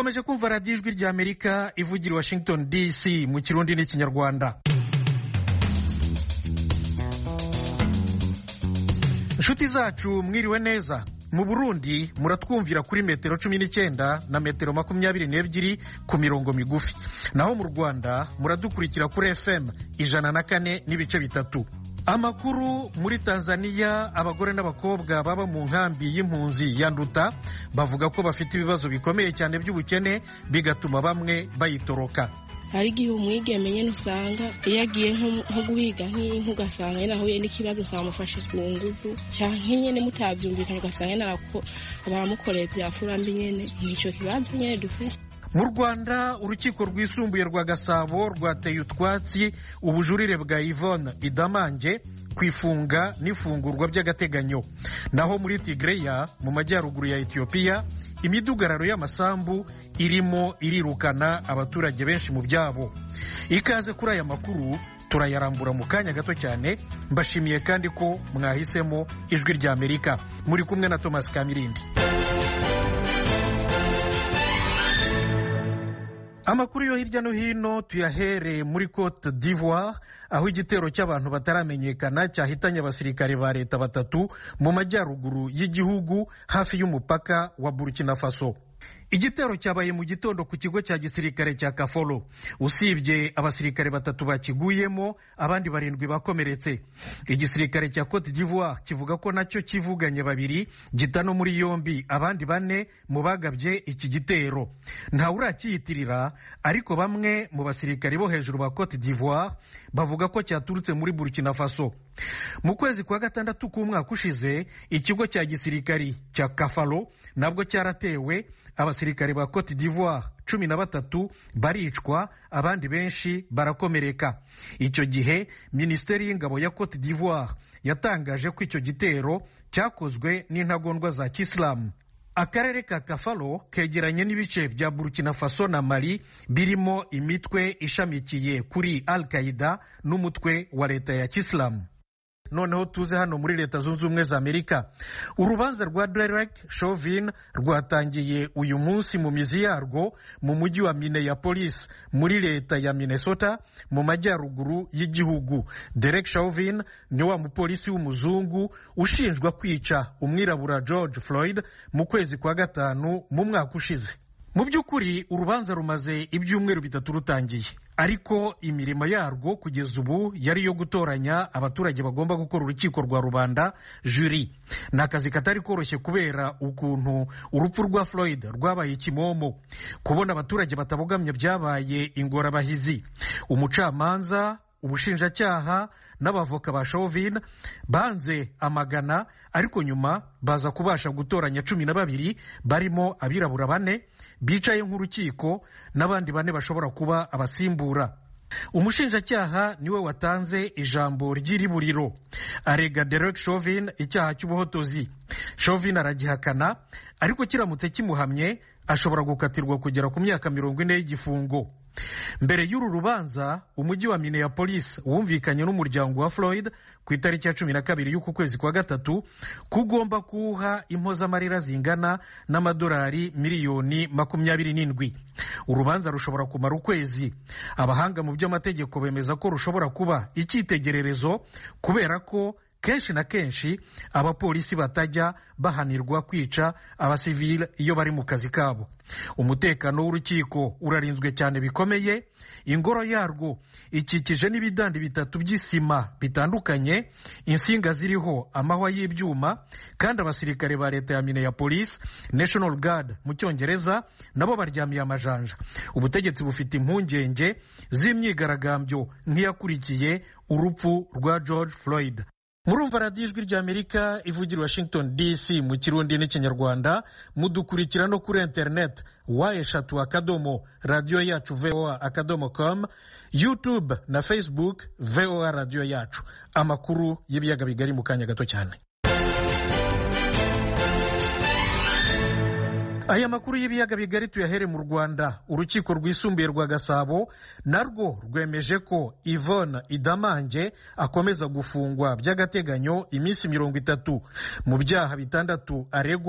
mukomeje kumva radiyo ijwi rya Amerika ivugira i Washington DC mu Kirundi n'Ikinyarwanda. Inshuti zacu mwiriwe neza. Mu Burundi muratwumvira kuri metero 19 na metero 22 ku mirongo migufi. Naho mu Rwanda muradukurikira kuri FM 104 n'ibice bitatu. Amakuru muri Tanzania, abagore n'abakobwa baba mu nkambi y'impunzi ya Nduta bavuga ko bafite ibibazo bikomeye cyane by'ubukene bigatuma bamwe bayitoroka. Hari igihe umwigeme nyene usanga iyo agiye nko guhiga nk'inka ugasanga nyene ahuye n'ikibazo samufashije ku nguvu canke nyene mutavyumvikanye ugasanga nyene baramukoreye vyafurambi nyene nico kibazo nyene dufise. Mu Rwanda urukiko rwisumbuye rwa Gasabo rwateye utwatsi ubujurire bwa Yvonne Idamange kwifunga n'ifungurwa by'agateganyo. Naho muri Tigreya mu majyaruguru ya Ethiopia imidugararo y'amasambu irimo irirukana abaturage benshi mu byabo. Ikaze kuri aya makuru turayarambura mu kanya gato cyane. Mbashimiye kandi ko mwahisemo ijwi rya Amerika. Muri kumwe na Thomas Kamirindi. Amakuru yo hirya no hino tuyahere muri Côte d'Ivoire aho igitero cy'abantu bataramenyekana cyahitanye abasirikare ba leta batatu mu majyaruguru y'igihugu hafi y'umupaka wa Burkina Faso. Igitero cyabaye mu gitondo ku kigo cya gisirikare cya Kafolo. Usibye abasirikare batatu bakiguyemo, abandi 7 bakomeretse. Igisirikare cya Côte d'Ivoire kivuga ko nacyo kivuganye 2 gitano muri yombi abandi 4 mu bagabye iki gitero. Nta urakiyitirira, ariko bamwe mu basirikare bo hejuru ba Côte d'Ivoire bavuga ko cyaturutse muri Burkina Faso. Mu kwezi kwa gatandatu k'umwaka ushize ikigo cya gisirikare cya Kafalo nabwo cyaratewe, abasirikare ba Côte d'Ivoire 13 baricwa, abandi benshi barakomereka. Icyo gihe Minisiteri y'Ingabo ya Côte d'Ivoire yatangaje ko icyo gitero cyakozwe n'intagondwa za Kisilamu. Akarere ka Kafalo kegeranye n'ibice bya Burkina Faso na Mali birimo imitwe ishamikiye kuri Al-Qaeda n'umutwe wa leta ya Kisilamu. Noneho tuze hano muri Leta Zunze Ubumwe za Amerika. Urubanza rwa Derek Chauvin rwatangiye uyu munsi mu mizi yarwo mu mujyi wa Minneapolis muri leta ya Minnesota mu majyaruguru y'igihugu. Derek Chauvin ni wa mupolisi w'umuzungu ushinjwa kwica umwirabura George Floyd mu kwezi kwa gatanu mu mwaka ushize. Mu by'ukuri urubanza rumaze ibyumweru 3 rutangiye, ariko imirimo yarwo kugeza ubu yari yo gutoranya abaturage bagomba gukora urukiko rwa rubanda, jury. Ni akazi katari koroshye kubera ukuntu urupfu rwa Floyd rwabaye ikimomo. Kubona abaturage batabogamye byabaye ingorabahizi. Umucamanza, ubushinjacyaha n'abavoka ba Chauvin banze amagana, ariko nyuma baza kubasha gutoranya 12 barimo abirabura 4 bicaye nk'urukiko n'abandi 4 bashobora kuba abasimbura. Umushinjacyaha niwe watanze ijambo ry'iriburiro, arega Derek Chauvin icyaha cy'ubuhotozi. Chauvin aragihakana, ariko kiramutse kimuhamye ashobora gukatirwa kugera ku myaka 40 y'igifungo. Mbere y'uru rubanza umujyi wa Minneapolis wumvikanye n'umuryango wa Floyd ku itariki ya 12 y'uku kwezi kwa gatatu kugomba kuha impozamarira zingana n'amadolari miliyoni 27. Urubanza rushobora kumara ukwezi. Abahanga mu by'amategeko bemeza ko rushobora kuba icyitegererezo kubera ko kenshi na kenshi abapolisi batajya bahanirwa kwica abasivile iyo bari mu kazi kabo. Umutekano w'urukiko urarinzwe cyane bikomeye. Ingoro yarwo ikikije n'ibidandi 3 by'isima bitandukanye, insinga ziriho amahwa y'ibyuma, kandi abasirikare ba leta ya Minneapolis, National Guard mu cyongereza, nabo baryamiye amajanja. Ubutegetsi bufite impungenge z'imyigaragambyo nk'iyakurikiye urupfu rwa George Floyd. Murumva radiyo ijwi rya Amerika ivugira Washington DC mu Kirundi n'Ikinyarwanda. Mudukurikira no kuri internet @, radio yacu voa.com, YouTube na Facebook VOA radio yacu. Amakuru y'ibiyaga bigari mu kanya gato cyane. Aya makuru y'ibiyaga bigari tuyahere mu Rwanda. Urukiko rwisumbuye rwa Gasabo narwo rwemeje ko Yvonne Idamange akomeza gufungwa by'agateganyo iminsi 30 mu byaha 6 aregwa,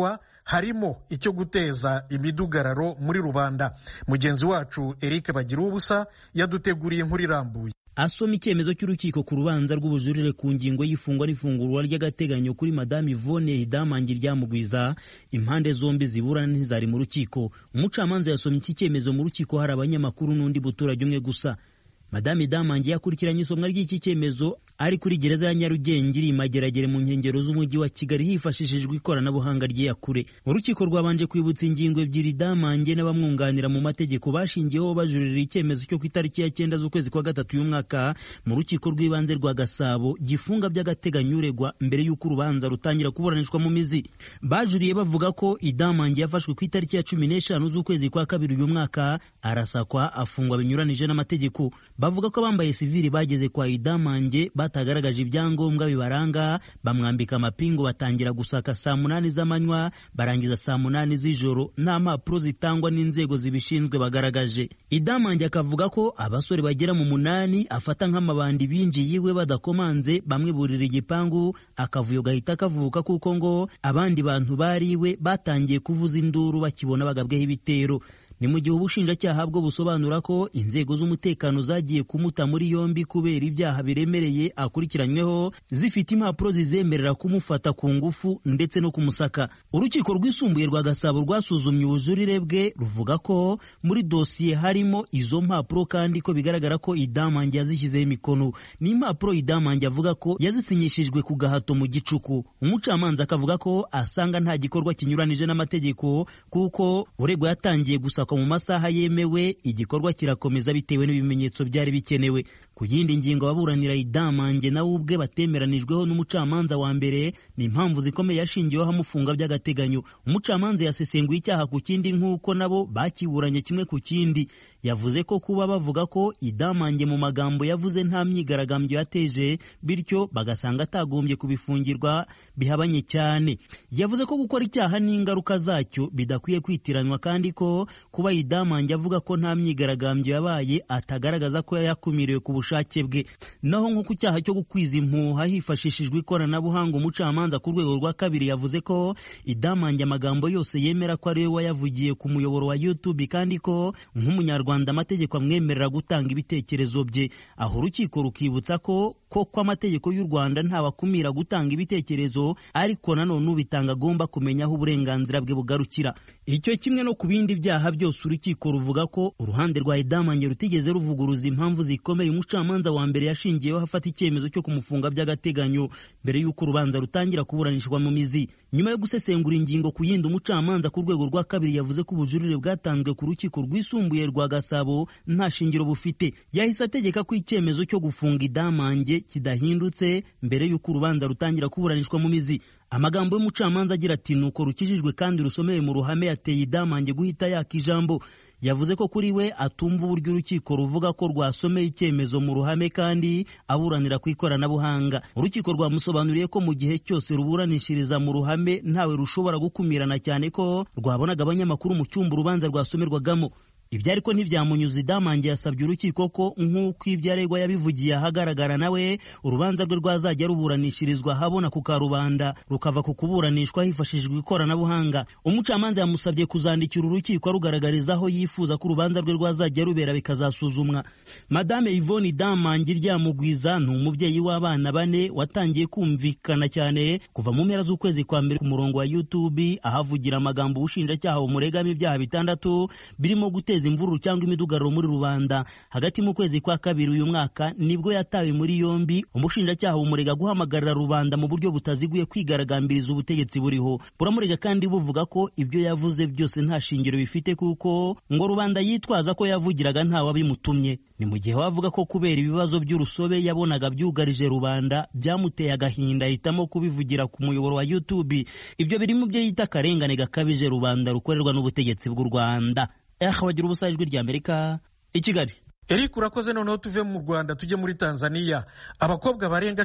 harimo icyo guteza imidugararo muri rubanda. Mugenzi wacu Eric Bagiruwubusa yaduteguriye inkuru irambuye. Asoma icyemezo cy'urukiko ku rubanza rw'ubujurire ku ngingo y'ifungwa n'ifungurwa ry'agateganyo kuri Madame Yvonne Idamange Ryamugwiza, impande zombi ziburana ntizari mu rukiko. Umucamanza yasomye iki cyemezo mu rukiko hari abanyamakuru n'undi muturage umwe gusa. Madame Idamange yakurikiranye isomwa ry'iki cyemezo ari kuri gereza ya Nyarugenge iri Mageragere mu nkengero z'umujyi wa Kigali hifashishijwe ikoranabuhanga ry'iyakure. Urukiko rwabanje kwibutsa ingingo ebyiri Idamange n'abamwunganira mu mategeko bashingiyeho bajurira icyemezo cyo ku itariki ya 9 z'ukwezi kwa gatatu y'umwaka mu rukiko rw'ibanze rwa Gasabo gifunga by'agateganyo uregwa mbere y'uko urubanza rutangira kuburanishwa mu mizi. Bajuriye bavuga ko Idamange yafashwe ku itariki ya 15 z'ukwezi kwa kabiri uyu mwaka, arasakwa afungwa binyuranije n'amategeko. Bavuga ko bambaye sivili bageze kwa Idamange batagaragaje ibyangombwa bibaranga, bamwambika amapingu, batangira gusaka saa 8 z'amanywa barangiza saa 8 z'ijoro, nta mpapuro zitangwa n'inzego zibishinzwe bagaragaje. Idamange akavuga ko abasore bagera mu 8 afata nk'amabandi binjiye iwe badakomanze, bamwe burira igipangu, akavuyo gahita kavuka kuko ngo abandi bantu bari iwe batangiye kuvuza induru bakibona bagabweho ibitero. Ni mu gihe ubushinjacyaha bwo busobanura ko inzego z'umutekano zagiye kumuta muri yombi kubera ibyaha biremereye akurikiranyweho, zifite impapuro zizemerera kumufata ku ngufu ndetse no kumusaka. Urukiko rwisumbuye rwa Gasabo rwasuzumye ubujurire bwe ruvuga ko muri dosiye harimo izo mpapuro kandi ko bigaragara ko Idamange yazishyizeho imikono. Ni impapuro Idamange avuga ko yazisinyishijwe ku gahato mu gicuku. Umucamanza akavuga ko asanga nta gikorwa kinyuranije n'amategeko kuko uregwa yatangiye gusa mu masaha yemewe, igikorwa kirakomeza bitewe n'ibimenyetso byari bikenewe. Ku yindi ngingo ababuranira Idamange nawe ubwe batemeranijweho n'umucamanza wa mbere ni impamvu zikomeye yashingiyeho amufunga by'agateganyo. Umucamanza yasesenguye icyaha ku kindi nk'uko nabo bakiburanye kimwe ku kindi. Yavuze ko kuba bavuga ko Idamange mu magambo yavuze nta myigaragambyo yateje, bityo bagasanga atagombye kubifungirwa bihabanye cyane. Yavuze ko gukora icyaha n'ingaruka zacyo bidakwiye kwitiranwa kandi ko kuba Idamange avuga ko nta myigaragambyo yabaye atagaragaza ko yakumiriwe ku bushake bwe. Naho nko ku cyaha cyo gukwiza impuha hifashishijwe ikoranabuhanga, umucamanza ku rwego rwa kabiri yavuze ko Idamange amagambo yose yemera ko ari we wayavugiye ku muyoboro wa YouTube kandi ko nk'umunyarwanda amategeko amwemerera gutanga ibitekerezo bye. Aho urukiko rukibutsa ko amategeko y'u Rwanda ntabakumira gutanga ibitekerezo, ariko nanone ubitanga agomba kumenya aho uburenganzira bwe bugarukira. Icyo kimwe no ku bindi byaha byose urukiko ruvuga ko uruhande rwa Idamange rutigeze ruvuguruza impamvu zikomeye umucamanza wa mbere yashingiyeho hafata icyemezo cyo kumufunga by'agateganyo mbere y'uko urubanza rutangira kuburanishwa mu mizi. Nyuma yo gusesengura ingingo ku yindi, umucamanza ku rwego rwa kabiri yavuze ko ubujurire bwatanzwe ku rukiko rwisumbuye rwa Gasabo nta shingiro bufite. Yahise ategeka ko icyemezo cyo gufunga Idamange kidahindutse mbere y'uko urubanza rutangira kuburanishwa mu mizi. Amagambo y'umucamanza agira ati nuko rukijijwe kandi rusomeye mu ruhame yateye Idamange guhita yaka ijambo. Yavuze ko kuri we atumva uburyo urukiko ruvuga ko rwasomeye icyemezo mu ruhame kandi aburanira ku ikoranabuhanga. Urukiko rwamusobanuriye ko mu gihe cyose ruburanishiriza mu ruhame ntawe rushobora gukumirana, cyane ko rwabonaga abanyamakuru mu cyumba urubanza rwasomerwagamo. Ibyo ariko ntibyamunyuze. Idamange yasabye urukiko ko nk'uko ibyo aregwa yabivugiye ahagaragara nawe urubanza rwe rwazajya ruburanishirizwa habona ku karubanda rukava ku kuburanishwa hifashishijwe ikoranabuhanga. Umucamanza yamusabye kuzandikira urukiko arugaragariza aho yifuza ko urubanza rwe rwazajya rubera bikazasuzumwa. Madame Yvonne Idamange Ryamugwiza ni umubyeyi w'abana 4 watangiye kumvikana cyane kuva mu mpera z'ukwezi kwa mbere ku murongo wa YouTube ahavugira amagambo ubushinjacyaha bumuregamo ibyaha 6 birimo guteza imvururu cyangwa imidugararo muri rubanda. Hagati mu kwezi kwa kabiri uyu mwaka nibwo yatawe muri yombi. Umushinjacyaha bumurega guhamagarira rubanda mu buryo butaziguye kwigaragambiriza ubutegetsi buriho. Buramurega kandi buvuga ko ibyo yavuze byose nta shingiro bifite kuko ngo rubanda yitwaza ko yavugiraga nta wabimutumye. Ni mu gihe wavuga ko kubera ibibazo by'urusobe yabonaga byugarije rubanda byamuteye agahinda ahitamo kubivugira ku muyoboro wa YouTube. Ibyo biri mu byo yita akarengane gakabije rubanda rukorerwa n'ubutegetsi bw'u Rwanda. Bagira ijwi ry'Amerika i Kigali. Eric urakoze. Noneho tuve mu Rwanda tujye muri Tanzania. Abakobwa barenga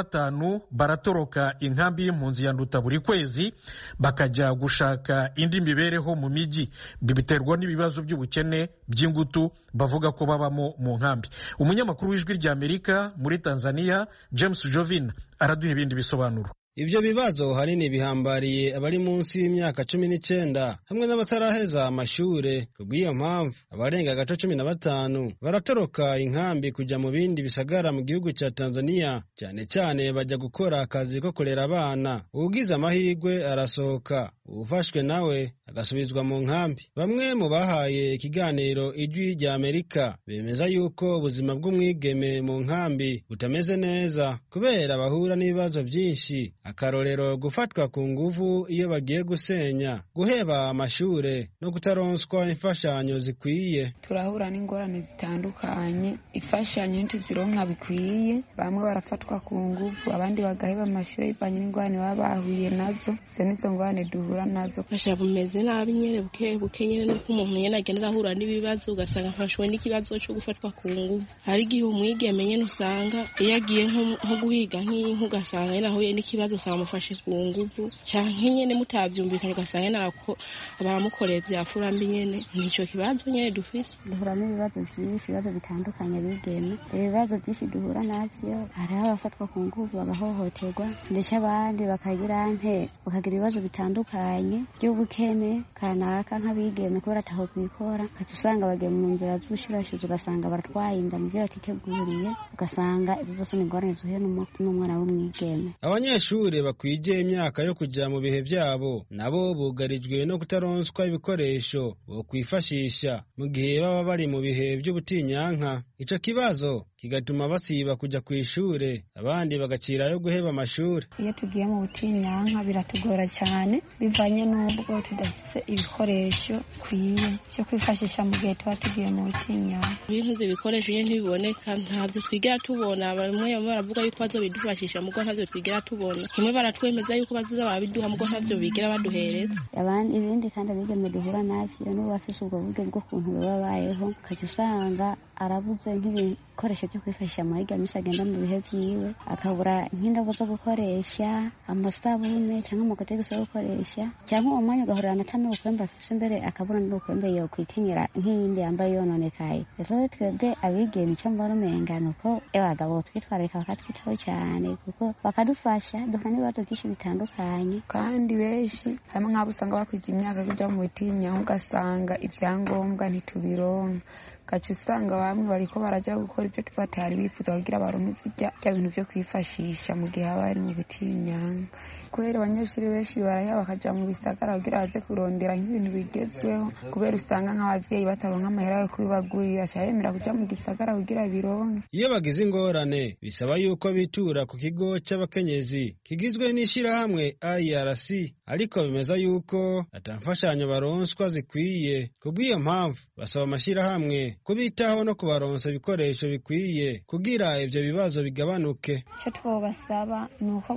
15 baratoroka inkambi y'impunzi ya Nduta buri kwezi bakajya gushaka indi mibereho mu miji. Bibiterwa n'ibibazo by'ubukene by'ingutu bavuga ko babamo mu nkambi. Umunyamakuru w'ijwi ry'Amerika muri Tanzania James Jovin araduha ibindi bisobanuro. Ivyo bibazo hanini bihambariye abari munsi y'imyaka 19 hamwe n'abataraheza amashure. Kubw'iyo mpamvu abarenga gato 15 baratoroka inkambi kuja mu bindi bisagara mu gihugu ca Tanzania, cyane cyane bajya gukora akazi ko kurera abana. Ugize amahirwe arasohoka, ufashwe nawe agasubizwa mu nkambi. Bamwe mu bahaye ikiganiro Ijwi rya Amerika bemeza yuko ubuzima bw'umwigeme mu nkambi butameze neza kubera bahura n'ibibazo byinshi, akarorero gufatwa ku nguvu iyo bagiye gusenya, guheba amashure no kutaronswa imfashanyo zikwiye. Turahura n'ingorane zitandukanye, imfashanyo ntizironka bikwiye, bamwe barafatwa ku nguvu abandi bagaheba amashure bivanye n'ingorane baba bahuye nazo. Izo nizo ngorane duhura nazo. Fasha bumeze nabi nyene buke nyene nuko umuntu nyene agenda ahura n'ibibazo ugasanga afashwe n'ikibazo cyo gufatwa ku nguvu. Hari igihe umwigeme nyene usanga yagiye nko guhiga nk'inka ugasanga nyene ahuye n'ikibazo usanga amufashe ku nguvu, canke nyene mutavyumvikanye ugasanga nyene baramukoreye vyafura mbi nyene. Nico kibazo nyene dufise. Duhura n'ibibazo byinshi, ibibazo bitandukanye bigeme. Ibibazo byinshi duhura navyo, hari abafatwa ku nguvu bagahohoterwa, ndetse abandi bakagira ibibazo bitandukanye by'ubukene kanaka nk'abigeme kubera ataho kwikora, usanga bagiye mu nzira z'ubushurashuzi ugasanga baratwaye inda mu byo batiteguriye, ugasanga ibyo byose ni ingorane zuhuye n'umwana w'umwigeme. Abanyeshuri bakwije imyaka yo kujya mu bihe byabo nabo bugarijwe no kutaronswa ibikoresho bo kwifashisha mu gihe baba bari mu bihe by'ubutinyanka. Ico kibazo kigatuma basiba kujya ku ishure, abandi bagacira yo guheba amashuri. Iyo tugiye mu butinyanka biratugora cyane bivanye n'ubwo tudafise ibikoresho kwiye cyo kwifashisha mu gihe tuba tugiye mu butinyanka. Ibintu by'ibikoresho iyo ntibiboneka ntavyo twigera tubona. Bamwe baravuga yuko bazobidufashisha mugo ntavyo twigera tubona. Kimwe baratwemeza yuko bazoza barabiduha mugo ntavyo bigera baduhereza. Ibindi kandi abigeme duhura navyo n'ubafise ubwo buryo bwo kuntu babayeho, kaje usanga arabuze nk'ibikoresho byo kwifashisha mu higa misa agenda mu bihe vyiwe, akabura nk'indobo zo gukoresha, amasabune cyangwa amakote yo gukoresha, cyangwa uwo mwanya ugahurira na tano ukwembe afise mbere akabura n'ukwembe yo kwikenyera nk'iyindi yambaye yononekaye. Rero twebwe abigeme icyo mbona umenga nuko abagabo twitwararika bakatwitaho cyane kuko bakadufasha. Duhura n'ibibazo byinshi bitandukanye kandi benshi hamwe nk'abo usanga bakwije imyaka kuja mu butinyanka ugasanga ibyangombwa ntitubironka, kacu usanga bamwe bariko baraja gukora ibyo tubatari bifuza kugira baronke bya bintu byo kwifashisha mu gihe bari mu butinyanka. Kubera abanyeshuri benshi baraya bakaja mu bisagara kugira baze kurondera nk'ibintu bigezweho, kubera usanga nk'abavyeyi bataronka amahera yo kubibagurira, cyayemera kuja mu gisagara kugira bironke. Iyo bagize ingorane bisaba yuko bitura ku kigo c'abakenyezi kigizwe n'ishirahamwe IRC, ariko bimeza yuko atamfashanyo baronswa zikwiye. Kubw'iyo mpamvu basaba amashirahamwe kubitaho no kubaronsa ibikoresho bikwiye kugira ivyo bibazo bigabanuke. Icyo twobasaba ni uko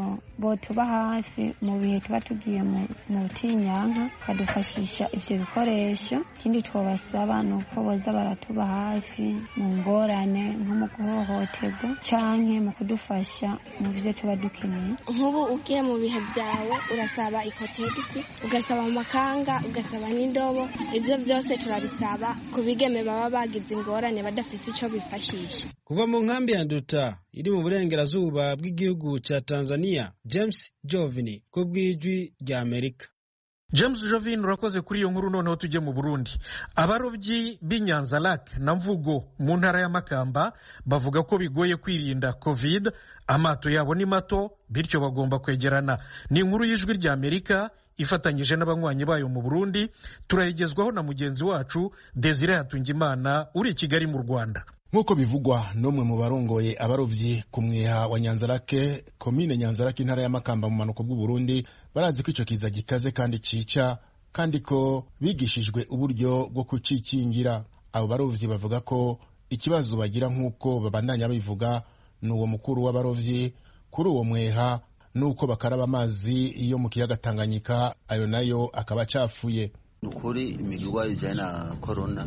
botuba hafi mu bihe tuba tugiye mu butinyanka kadufashisha ivyo bikoresho. Ikindi twobasaba ni uko boza baratuba hafi mu ngorane nko mu guhohoterwa canke mu kudufasha mu vyo tuba dukeneye. Nk'ubu ugiye mu bihe vyawe urasaba ikotegisi, ugasaba amakanga, ugasaba n'indobo. Ivyo vyose turabisaba ku bigeme baba bagize ingorane badafise ico bifashisha. Kuva mu nkambi ya Nduta iri mu burengerazuba bw'igihugu ca Tanzania, James Jovini ku bw'Ijwi rya Amerika. James Jovin, urakoze kuri iyo nkuru. Noneho tujye mu Burundi. Abarobyi b'Inyanza Lac na Mvugo mu ntara ya Makamba bavuga ko bigoye kwirinda COVID. Amato yabo ni mato, bityo bagomba kwegerana. Ni inkuru y'Ijwi rya Amerika ifatanyije n'abanywanyi bayo mu Burundi. Turayigezwaho na mugenzi wacu Desire Hatungimana uri i Kigali mu Rwanda. Nk'uko bivugwa n'umwe mu barongoye abarovyi ku mwiha wa Nyanzarake, komine Nyanzarake, intara ya Makamba mu manuko bw'u Burundi, barazi ko ico kiza gikaze kandi cica, kandi ko bigishijwe uburyo bwo kucikingira. Abo barovyi bavuga ko ikibazo bagira nk'uko babandanya bivuga n'uwo mukuru w'abarovyi kuri uwo mweha, nuko bakaraba amazi yo mu kiyaga Tanganyika, ayo nayo akaba acafuye. Nukuri imigirwa ijanye na corona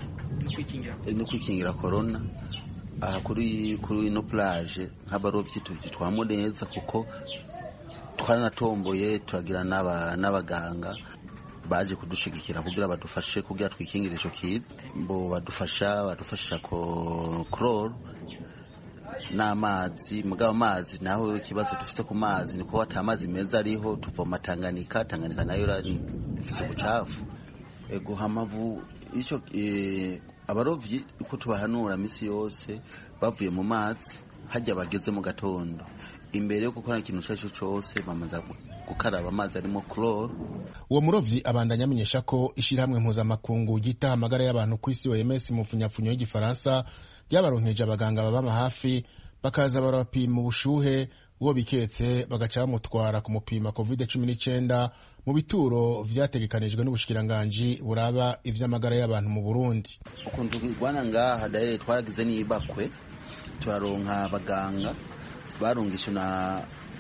no kwikingira corona kuri ino plage nk'abarovyi twamo neza kuko twaranatomboye turagira n'abaganga baje kudushigikira kugira badufashe kugira twikingire ico kiza. Bo badufasha ko chloro n'amazi mugabo amazi naho ikibazo dufite ku mazi niko atamazi meza ariho tuvoma Tanganyika nayo ifite ubucafu ego hamavu ico abarovyi uko tubahanura misi yose bavuye mu mazi hajya bageze mu gatondo imbere yo gukora ikintu cyacu cyose bamaza gukaraba amazi arimo chloro. Uwo murovyi abandanya amenyesha ko ishirahamwe mpuzamakungu gita amagara y'abantu ku isi OMS mu funyafunyo y'igifaransa ryabaronkeje abaganga baba hafi bakaza barapima ubushuhe uwo biketse bagaca bamutwara ku mupima COVID-19 mu bituro vyategekanijwe n'ubushikiranganji buraba ivy'amagara y'abantu mu Burundi. Ukuntu rwana ngaha daye twaragize n'ibakwe turaronka abaganga barungisha na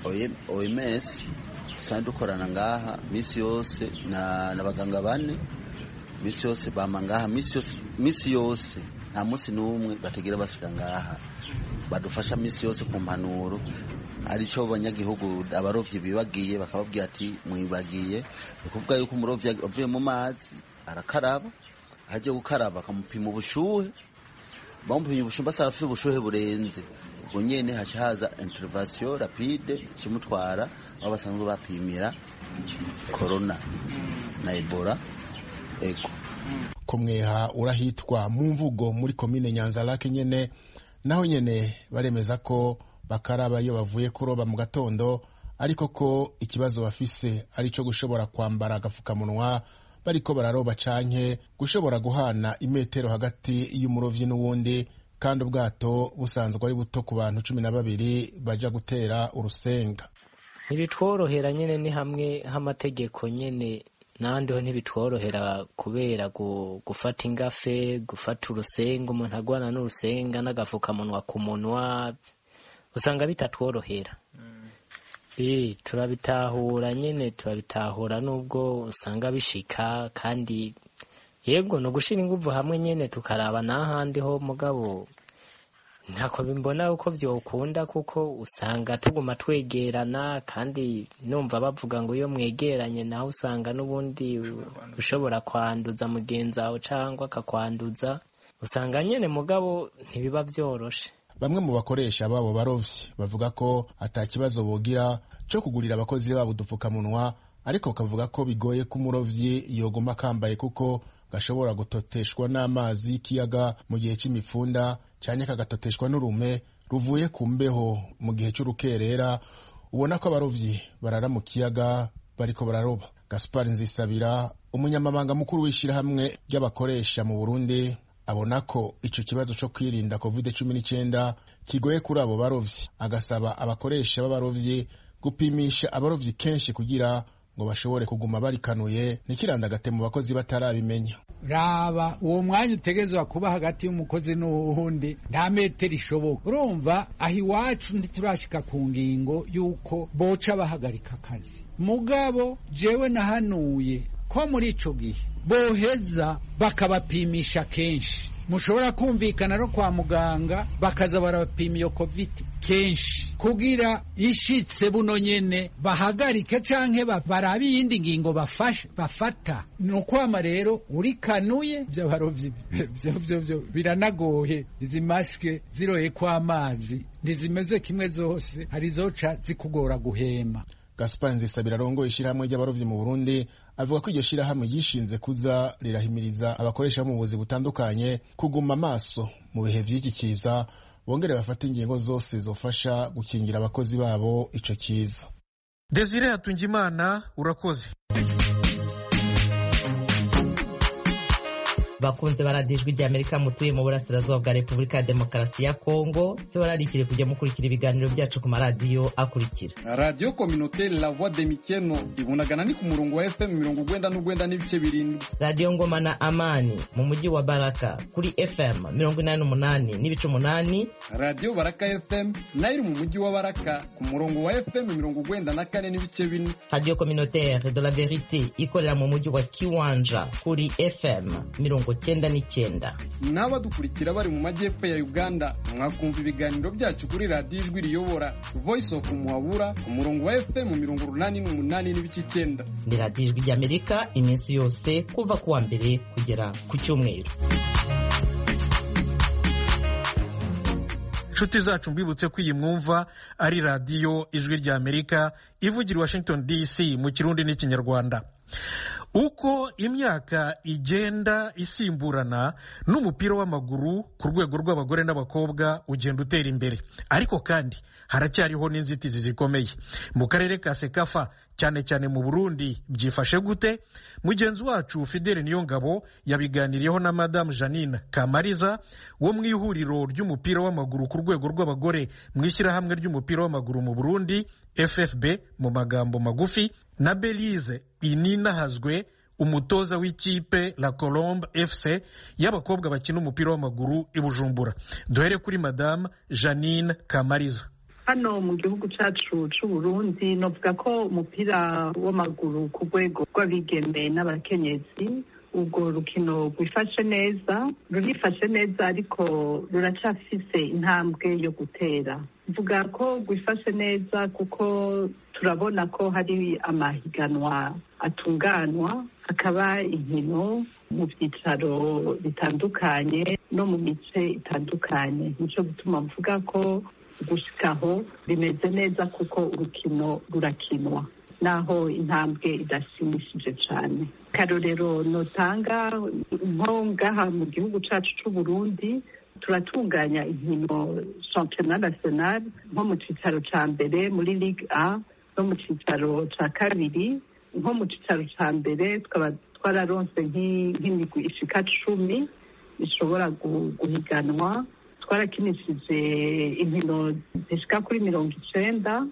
OMS kandi dukorana ngaha misi yose na baganga bane misi yose bama ngaha misi yose nta munsi n'umwe bategera basika ngaha badufasha misi yose ku mpanuro arico abanyagihugu abarovyi bibagiye bakababwira ati mwibagiye ukuvuga yuko umurovyi avuye mu mazi arakaraba aje gukaraba akamupima ubushuhe bamupimye ubushuhe basaba afite ubushuhe burenze ubwo nyene haza intervention rapide kimutwara aho basanzwe bapimira corona na Ebola ego kumweha urahitwa mu mvugo muri komine Nyanzarake nyene naho nyene baremeza ko bakaraba iyo bavuye kuroba mu gatondo ariko ko ikibazo bafise ari cyo gushobora kwambara agafukamunwa bariko bararoba canke gushobora guhana imetero hagati y'umurovyi n'uwundi kandi ubwato busanzwe ari buto ku bantu 12 baja gutera urusenga. Ntibitworohera nyene ni hamwe hamategeko nyene nandiho ntibitworohera kubera gufata ingafe gufata urusenga umuntu agwana n'urusenga n'agafukamunwa ku munwa usanga bitatworohera. Turabitahura nyene turabitahura nubwo usanga bishika kandi yego no gushira inguvu hamwe nyene tukaraba n'ahandi ho mugabo ntako bimbona uko vyokunda kuko usanga tuguma twegerana kandi numva bavuga ngo iyo mwegeranye naho usanga n'ubundi ushobora kwanduza mugenzi wawe cyangwa akakwanduza usanga nyene mugabo ntibiba vyoroshe. Bamwe mu bakoresha babo barovyi bavuga ko atakibazo bogira cyo kugurira abakozi babo udupfukamunwa ariko kavuga ko bigoye ko umurovyi yoguma kambaye kuko gashobora gutoteshwa n'amazi y'ikiyaga mu gihe c'imifunda cyane kagatoteshwa n'urume ruvuye ku mbeho mu gihe c'urukerera ubona ko abarovyi barara mu kiyaga bariko bararoba. Gaspar Nzisabira umunyamabanga mukuru w'ishirahamwe ry'abakoresha mu Burundi abona ko ico kibazo cyo kwirinda COVID-19 kigoye kuri abo barovyi agasaba abakoresha b'abarovyi gupimisha abarovyi kenshi kugira ngo bashobore kuguma barikanuye nikirandagate mu bakozi batarabimenya. Raba uwo mwanya utegezwa kuba hagati y'umukozi n'uwundi nta metero ishoboka. Urumva aho iwacu ntiturashika ku ngingo yuko boca bahagarika akazi mugabo jewe nahanuye ko muri ico gihe boheza bakabapimisha kenshi. Mushobora kumvikana no kwa muganga bakaza barabapima iyo COVID kenshi kugira ishitse buno nyene bahagarike canke barabe iyindi ngingo bafata. Nukwama rero urikanuye by'abarovyi byo biranagoye. Izi maske ziroye kwa amazi ntizimeze kimwe zose hari zoca zikugora guhema. Gaspar Nzisabira rongo ishirahamwe ry'abarovyi mu Burundi avuga ko iryo shirahamwe gishinze kuza rirahimiriza abakoresha mu buzi butandukanye kuguma amaso mu bihe vy'iki kiza bongere bafata ingingo zose zofasha gukingira abakozi babo ico kiza. Desire Hatungimana urakoze. Bakunze baradijwe rya Amerika mutuye mu burasirazuba bwa Repubulika ya Demokarasi ya Kongo tubararikire kujya mukurikira ibiganiro byacu ku maradiyo akurikira. Radio Communautaire La Voix de Mikeno ibunagana ni ku murongo wa FM 99 n'ibice 7. Radio Ngoma na Amani mu mujyi wa Baraka kuri FM 88 n'ibice 8. Radio Baraka FM nayo mu mujyi wa Baraka ku murongo wa FM 94 n'ibice 4. Radio Communautaire de la Vérité ikorera mu mujyi wa Kiwanja kuri FM 99. N'abadukurikira bari mu majyepfo ya Uganda mwakumva ibiganiro byacu kuri Radio Ijwi Riyobora Voice of Muhabura ku murongo wa FM 88 n'ibice 9. Ni Radio Ijwi ry'Amerika iminsi yose kuva kuwa mbere kugera ku cyumweru. nshuti zacu mbibutse ko iyi mwumva ari radiyo ijwi rya Amerika ivugira Washington DC mu Kirundi n'Ikinyarwanda. Uko imyaka igenda isimburana n'umupira w'amaguru ku rwego rw'abagore n'abakobwa ugenda utera imbere, ariko kandi haracyariho n'inzitizi zikomeye. Mu karere ka Sekafa cyane cyane mu Burundi byifashe gute? Mugenzi wacu Fidele Niyongabo yabiganiriyeho na Madame Janine Kamariza wo mu ihuriro ry'umupira w'amaguru ku rwego rw'abagore mu ishyirahamwe ry'umupira w'amaguru mu Burundi FFB mu magambo magufi, na Belize Ininahazwe umutoza w'ikipe La Colombe FC y'abakobwa bakina umupira w'amaguru i Bujumbura. Duhere kuri Madame Janine Kamariza. Hano mu gihugu cyacu cy'u Burundi novuga ko umupira w'amaguru ku rwego rw'abigeme n'abakenyezi ubwo rukino rwifashe neza, rurifashe neza ariko ruracafise intambwe yo gutera. Mvuga ko rwifashe neza kuko turabona ko hari amahiganwa atunganwa, hakaba inkino mu byicaro bitandukanye no mu mice itandukanye. Nico gutuma mvuga ko gushikaho bimeze neza kuko urukino rurakinwa naho intambwe idashimishije cyane. Karorero notanga nko ngaha mu gihugu cyacu cy'u Burundi turatunganya inkino championnat national nko mu cicaro ca mbere muri Ligue A no mu cicaro ca kabiri. Nko mu cicaro ca mbere tukaba twararonse nk'imigwi ishika 10 ishobora guhiganwa. Twarakinishije inkino zishika kuri 90.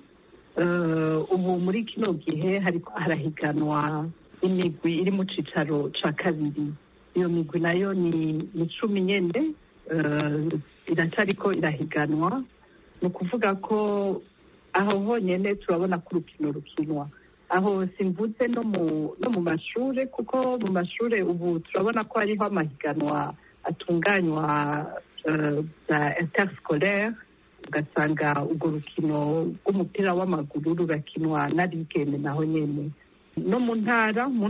Ubu muri kino gihe harahiganwa imigwi iri mu cicaro ca kabiri. Iyo migwi nayo ni 10 nyene iracariko irahiganwa. Ni ukuvuga ko aho honyene turabona ko urukino rukinwa. Aho simvuze no mu mashure, kuko mu mashure ubu turabona ko hariho amahiganwa atunganywa za interscolaire, ugasanga urwo rukino rw'umupira w'amaguru rurakinwa n'abigeme naho nyene. No mu ntara mu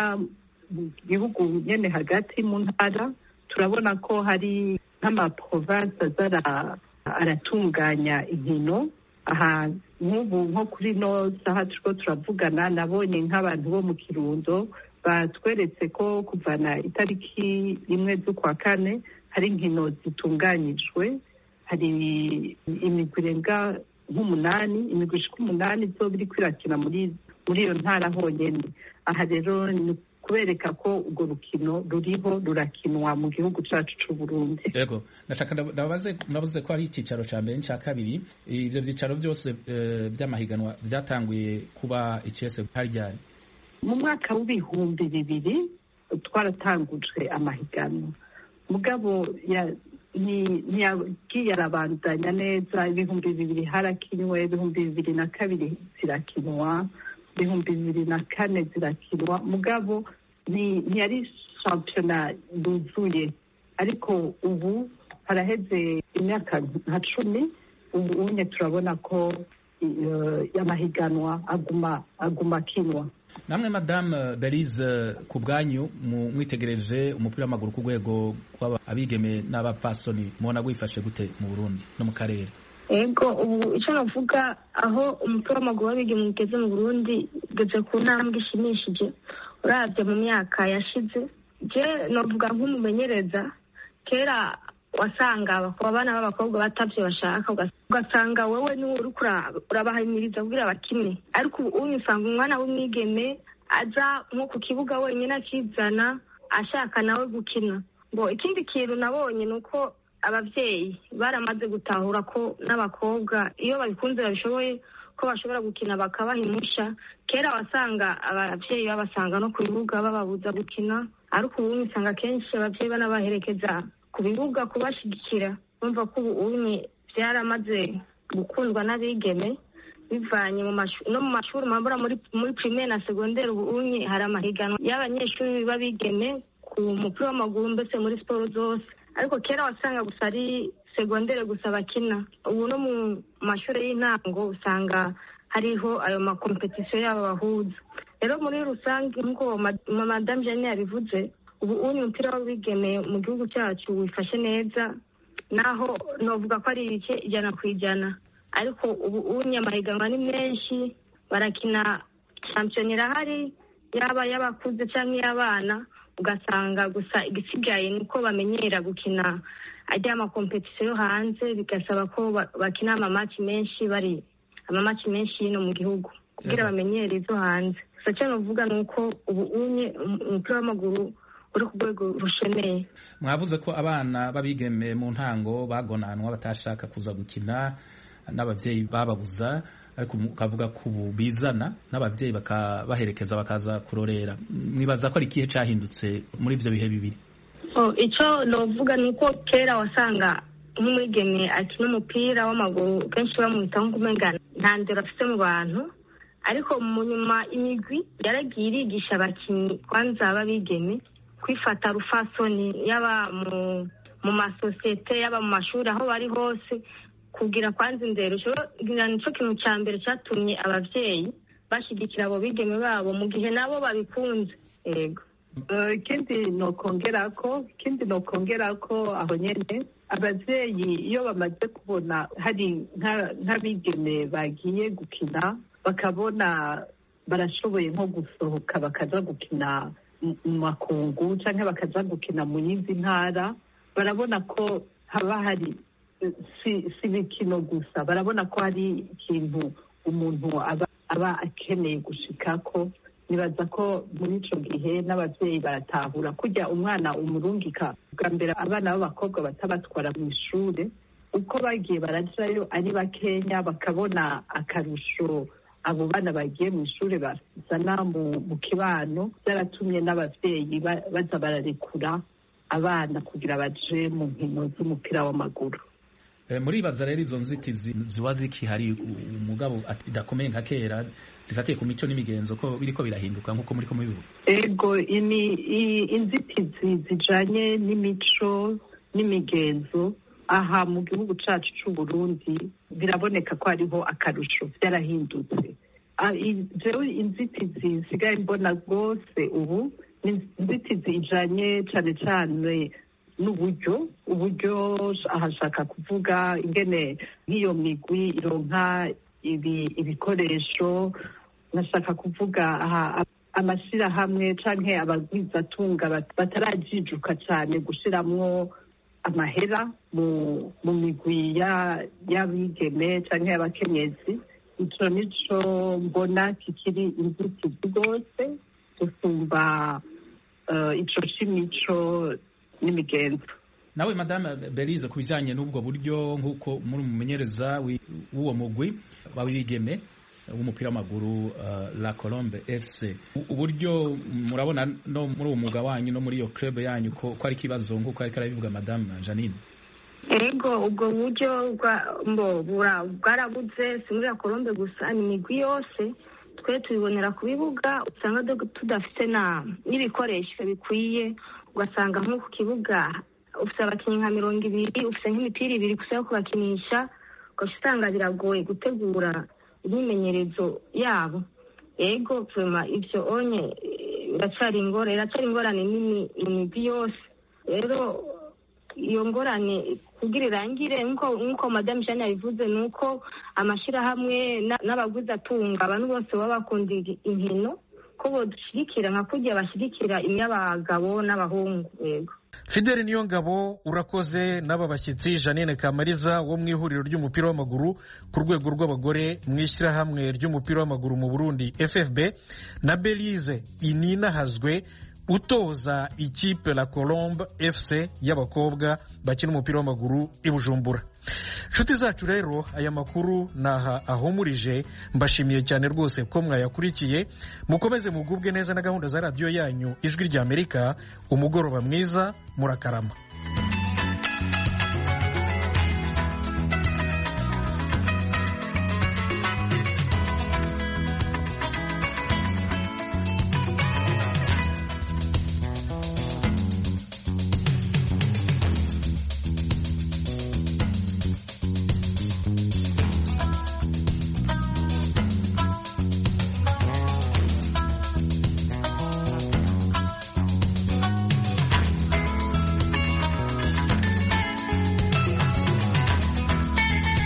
gihugu nyene hagati mu ntara turabona ko hari nk'amaprovince aratunganya inkino. Aha nk'ubu nko kuri no saha turiko turavugana nabonye nk'abantu bo mu Kirundo batweretse ko kuvana itariki 1 z'ukwa kane hari inkino zitunganyijwe. Hari imigwi irenga imigwi ishika 8 izoba iriko irakina muri iyo ntara honyene. Aha rero ni kubereka ko urwo rukino ruriho rurakinwa mu gihugu cyacu cy'u Burundi. Yego, nashaka navuze ko ari icyicaro cya mbere n'icya kabiri. Ivyo byicaro byose by'amahiganwa byatanguye kuba icese haryari? Mu mwaka w'ibihumbi 2000 twaratangujwe amahiganwa. Mugabo ntiyagiye arabandanya neza. 2000 harakinwe, 2002 zirakinwa, 2004 zirakinwa. Mugabo ntiyari shampiyona yuzuye, ariko ubu haraheze imyaka nka 10. Ubu unye turabona ko amahiganwa aguma akinwa. Namwe Madame Belize, ku bwanyu mwitegereje umupira w'amaguru ku rwego rw'abigeme n'abapfasoni mubona gwifashe gute mu Burundi no mu karere? Ego, ubu icyo navuga aho umupira w'amaguru w'abigeme ugeze mu Burundi ugeze ku ntambwe ishimishije uravye mu myaka yashize. Je novuga nk'umumenyereza, kera wasanga abana b'abakobwa batavye bashaka, ugasanga wewe niwe uriko urabahimiriza kugira bakine. Ariko ubu usanga umwana w'umwigeme aza nko ku kibuga wenyine akizana ashaka nawe gukina. Ikindi kintu nabonye ni uko abavyeyi baramaze gutahura ko n'abakobwa iyo babikunze babishoboye ko bashobora gukina bakabahimusha. Kera wasanga abavyeyi babasanga no ku bibuga bababuza gukina, ariko ubu usanga kenshi abavyeyi banabaherekeza ku bibuga kubashigikira. Bumva ko ubu byaramaze gukundwa n'abigeme bivanye no mu mashuri mabura muri primaire na secondaire. Ubu hari amahiganwa y'abanyeshuri babigeme ku mupira w'amaguru, mbese muri sport zose. Ariko kera wasanga gusa ari secondaire gusa bakina. Ubu no mu mashuri y'intango usanga hariho ayo makompetisiyo yabo bahuza. Rero muri rusange nk'uko Madame Janine yabivuze, ubu umupira w'abigeme mu gihugu cyacu wifashe neza. naho novuga ko ari ibice 100%, ariko ubu unyamahiganwa ni menshi, barakina shampiyona irahari, yaba y'abakuze cyangwa y'abana, ugasanga gusa igisigaye nuko bamenyera gukina ajya amakompetisiyo yo hanze, bigasaba ko bakina amamaci menshi no mu gihugu kugira bamenyere izo hanze. Gusa cyane uvuga nuko ubu umupira w'amaguru uri ku rwego rushemeye. Mwavuze ko abana babigeme mu ntango bagonanwa batashaka kuza gukina n'abavyeyi bababuza, ariko ukavuga ko ubu bizana n'abavyeyi bakabaherekeza bakaza kurorera. Mwibaza ko ari ikihe cahindutse muri ivyo bihe bibiri? Ico novuga nuko kera wasanga nk'umwigeme akina umupira w'amaguru kenshi bamwitaho nk'umengana nta ndero afite mu bantu, ariko mu nyuma imigwi yaragiye irigisha abakinyi kwanza babigeme kwifata rufasoni, yaba mu masosiyete, yaba mu mashuri, aho bari hose, kugira kwanza indero. Nico kintu cya mbere cyatumye abavyeyi bashigikira abo bigeme babo mu gihe nabo babikunze. Yego. Ikindi nokongera ko aho nyene abavyeyi iyo bamaze kubona hari nk'abigeme bagiye gukina, bakabona barashoboye nko gusohoka bakaza gukina mu makungu cyangwa bakaza gukina mu yindi ntara, barabona ko haba hari si imikino gusa, barabona ko hari ikintu umuntu aba akeneye gushikako. Nibaza ko muri ico gihe n'abavyeyi baratahura kujya umwana umurungika bwa mbere. Abana b'abakobwa batabatwara mu ishure, uko bagiye barajayo ari bakenya, bakabona akarusho abo bana bagiye mu ishure bazana mu kibano, byaratumye n'abavyeyi baza bararekura abana kugira baje mu nkino z'umupira w'amaguru. Muribaza rero izo nzitizi ziba zikihari umugabo bidakomeye nka kera, zifatiye ku mico n'imigenzo ko biriko birahinduka nk'uko muriko mubivuga? Ego, inzitizi zijanye n'imico n'imigenzo aha mu gihugu cacu c'u Burundi biraboneka ko hariho akarusho, vyarahindutse. Jewe inzitizi nsigaye mbona rwose ubu ni inzitizi ijanye cane cane n'uburyo ahashaka kuvuga ingene nk'iyo migwi ironka ibikoresho, nashaka kuvuga amashirahamwe canke abagwizatunga batarajijuka cane gushiramwo amahera mu migwi y'abigeme canke y'abakenyezi. Ico nico mbona kikiri inzitizi rwose gusumba ico c'imico n'imigenzo. Nawe Madame Belize, ku bijanye n'ubwo buryo nk'uko muri umumenyereza w'uwo mugwi w'abigeme w'umupira w'amaguru La Colombe FC, uburyo murabona no muri uwo mwuga wanyu no muri iyo club yanyu ko ari ikibazo nk'uko ariko arabivuga Madame Janine? Ego, ubwo buryo bwarabuze, si muri La Colombe gusa, ni imigwi yose. Twe tubibonera ku bibuga, usanga tudafite n'ibikoresho bikwiye, ugasanga nko ku kibuga ufite abakinnyi nka 200, ufite nk'imipira 2 gusa yo kubakinisha, ugasanga biragoye gutegura imyimenyerezo yabo. Ego, vraiment ivyo onye iracyari ingorane nini imigwi yose. Rero iyo ngorane kugira irangire nk'uko Madame Jeanne yabivuze, nuko amashirahamwe n'abaguzatunga abantu bose baba bakunda inkino ko bodushigikira nka kujya bashigikira imy'abagabo n'abahungu. Yego. Fidele Niyongabo, urakoze. N'aba bashyitsi Janine Kamariza wo mu ihuriro ry'umupira w'amaguru ku rwego rw'abagore mu ishyirahamwe ry'umupira w'amaguru mu Burundi FFB, na Belize Ininahazwe utoza ikipe La Colombe FC y'abakobwa bakina umupira w'amaguru i Bujumbura. Nshuti zacu rero, aya makuru naha ahumurije. Mbashimiye cyane rwose ko mwayakurikiye. Mukomeze mugubwe neza na gahunda za radio yanyu Ijwi ry'Amerika. Umugoroba mwiza, murakarama.